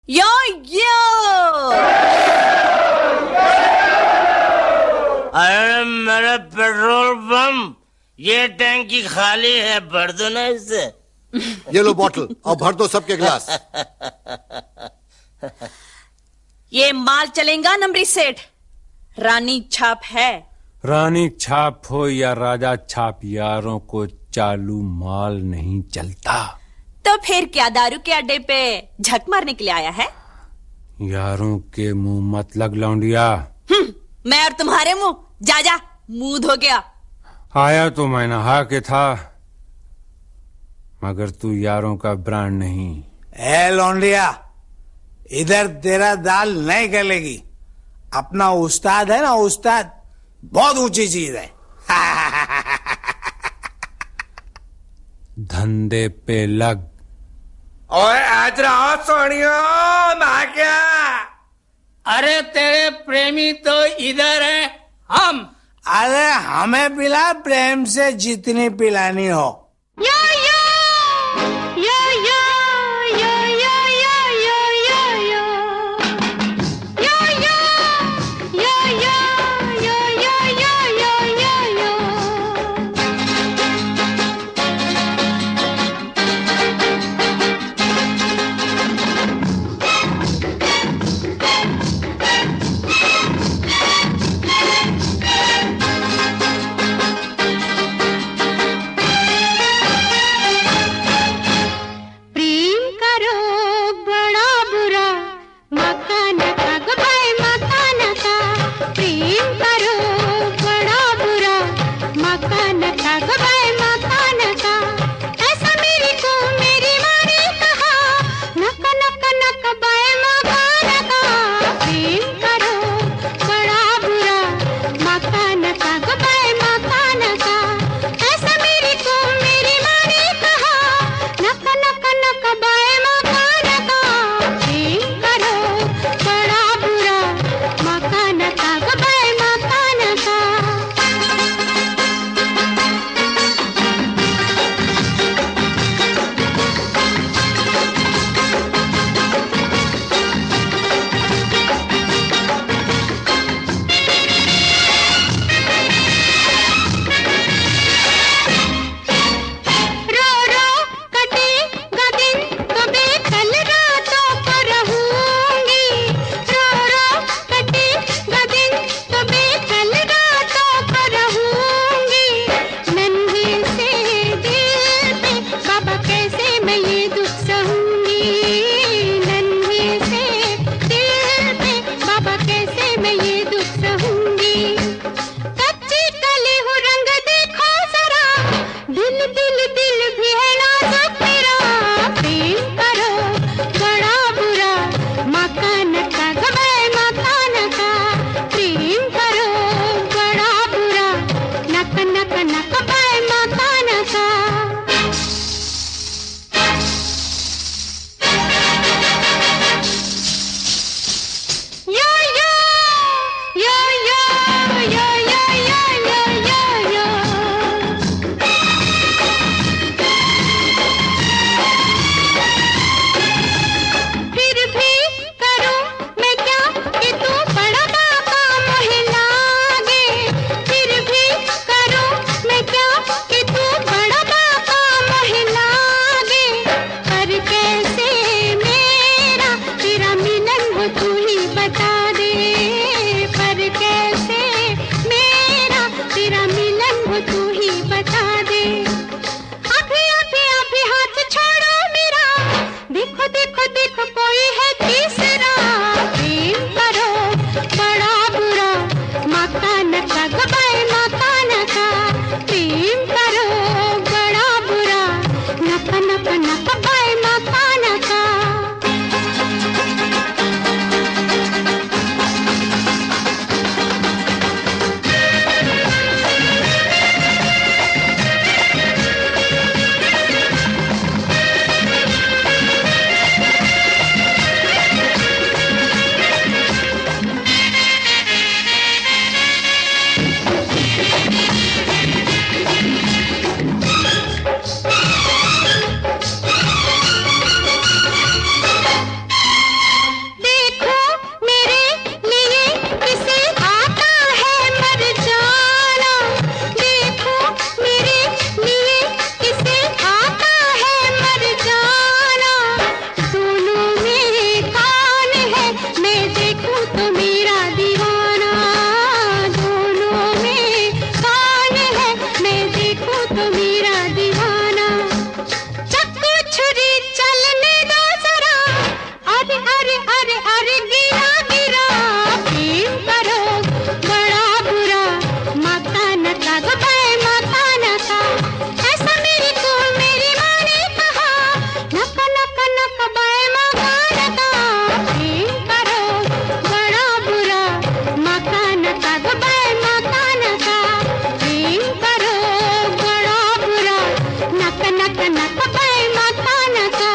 यो यो। अरे मेरा petrol pump, ये टैंकी खाली है, भर दो ना इससे। ये लो बॉटल और भर दो सबके गिलास। ये माल चलेगा नंबरी सेठ, रानी छाप है। रानी छाप हो या राजा छाप, यारों को चालू माल नहीं चलता। तो फिर क्या दारू के अड्डे पे झक मारने के लिए आया है? यारों के मुंह मत लग लौंडिया। मैं और तुम्हारे मुंह, जा जा मुंह धो गया। आया तो मैं नहा के था, मगर तू यारों का ब्रांड नहीं। ए लौंडिया, इधर तेरा दाल नहीं गलेगी। अपना उस्ताद है ना, उस्ताद बहुत ऊंची चीज है। धंधे पे लग। ओए आज रहो सोनियो, मैं क्या? अरे तेरे प्रेमी तो इधर है, हम। अरे हमें पिला प्रेम से जितनी पिलानी हो। यो यो यो यो यो यो यो यो यो यो यो यो यो यो यो यो। अरे अरे अरे गिरा गिरा प्रेम करो बड़ा बुरा माता नका गबाए माता नका ऐसा मेरी को मेरी माँ ने कहा नका नका नका बाए माता नका प्रेम करो बड़ा बुरा माता नका गबाए माता नका प्रेम करो बड़ा बुरा नका नका नका बाए माता नका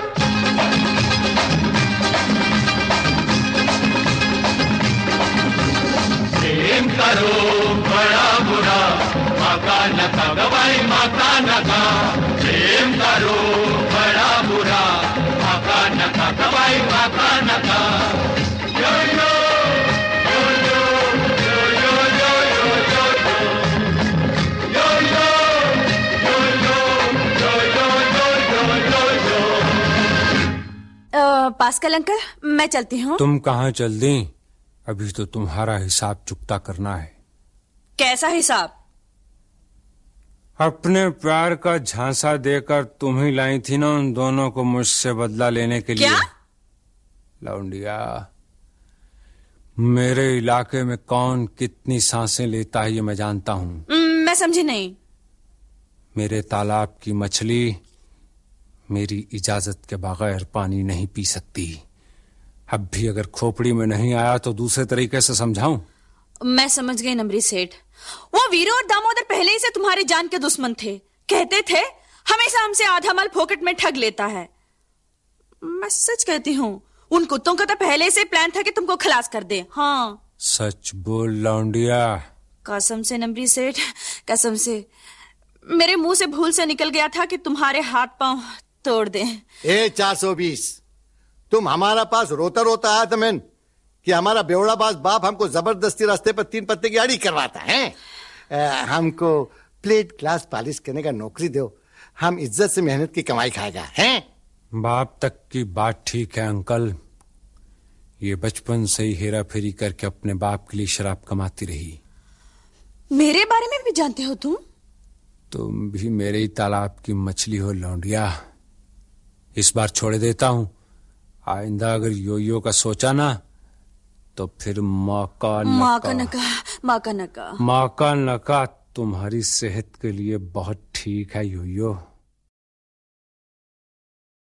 प्रेम करो बड़ा बुरा माका नका गवाई माका नका प्रेम करो बड़ा बुरा माका नका गवाई माका नका यो यो यो यो यो यो यो यो यो यो यो यो यो यो यो पास्कल अंकल, मैं चलती हूँ। तुम कहाँ चल दी? अभी तो तुम्हारा हिसाब चुकता करना है। कैसा हिसाब? अपने प्यार का झांसा देकर तुम ही लाई थी ना उन दोनों को मुझसे बदला लेने के लिए। क्या? लौंडिया, मेरे इलाके में कौन कितनी सांसें लेता है ये मैं जानता हूँ। मैं समझी नहीं। मेरे तालाब की मछली मेरी इजाजत के बगैर पानी नहीं पी सकती। अब भी अगर खोपड़ी में नहीं आया तो दूसरे तरीके से समझाऊं? मैं समझ गई नमरी सेठ। वो वीरू और दामोदर पहले ही से तुम्हारी जान के दुश्मन थे। कहते थे हमेशा हमसे आधा माल फोकट में ठग लेता है। मैं सच कहती हूँ, उन कुत्तों का तो पहले से प्लान था कि तुमको खलास कर दे। हाँ, सच बोल लौंडिया। कसम से नमरी सेठ, कसम से। मेरे मुंह से भूल से निकल गया था कि तुम्हारे हाथ पांव तोड़ दे। 420 तुम हमारा पास रोता रोता आया था मैन कि हमारा बेवड़ाबाज बाप हमको जबरदस्ती रास्ते पर 3 पत्ते की आड़ी करवाता है। हमको प्लेट ग्लास पॉलिश करने का नौकरी दो, हम इज्जत से मेहनत की कमाई खाएगा हैं। बाप तक की बात ठीक है अंकल। ये बचपन से ही हेरा फेरी करके अपने बाप के लिए शराब कमाती रही। मेरे बारे में भी जानते हो तुम? तुम भी मेरे ही तालाब की मछली हो लौंडिया। इस बार छोड़ देता हूं। आइंदा अगर यो का सोचा ना तो फिर मौका नका तुम्हारी सेहत के लिए बहुत ठीक है यो।